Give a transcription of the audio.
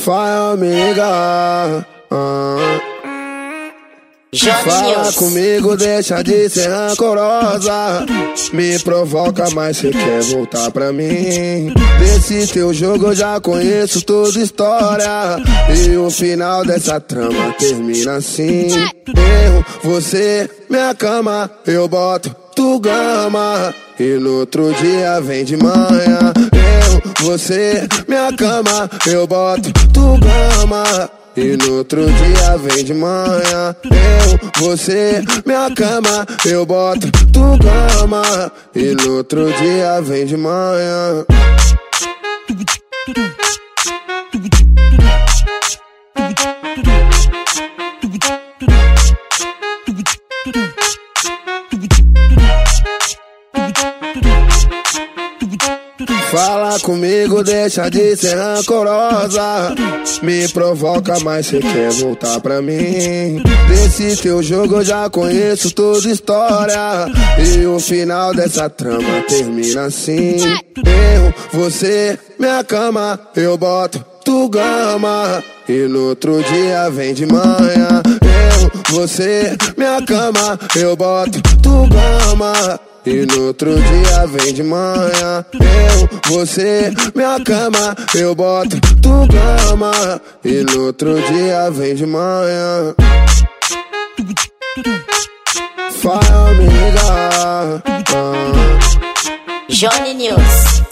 Fala, amiga. Fala comigo, deixa de ser rancorosa. Me provoca, mas cê quer voltar pra mim. Desse teu jogo eu já conheço toda história. E o final dessa trama termina assim. Erro, você, minha cama, eu boto tu gama. E no outro dia vem de manhã. Erro, você, minha cama, eu boto tu gama. E no outro dia vem de manhã. Eu, você, minha cama, eu boto tu gama. E no outro dia vem de manhã. Fala comigo, deixa de ser rancorosa. Me provoca, mas cê quer voltar pra mim. Desse teu jogo eu já conheço toda história. E o final dessa trama termina assim. Erro, você, minha cama, eu boto tu gama. E no outro dia vem de manhã. Erro, você, minha cama, eu boto tu gama. E no outro dia vem de manhã. Eu, você, minha cama, eu boto tu gama. E no outro dia vem de manhã. Fala, amiga. Johnny News.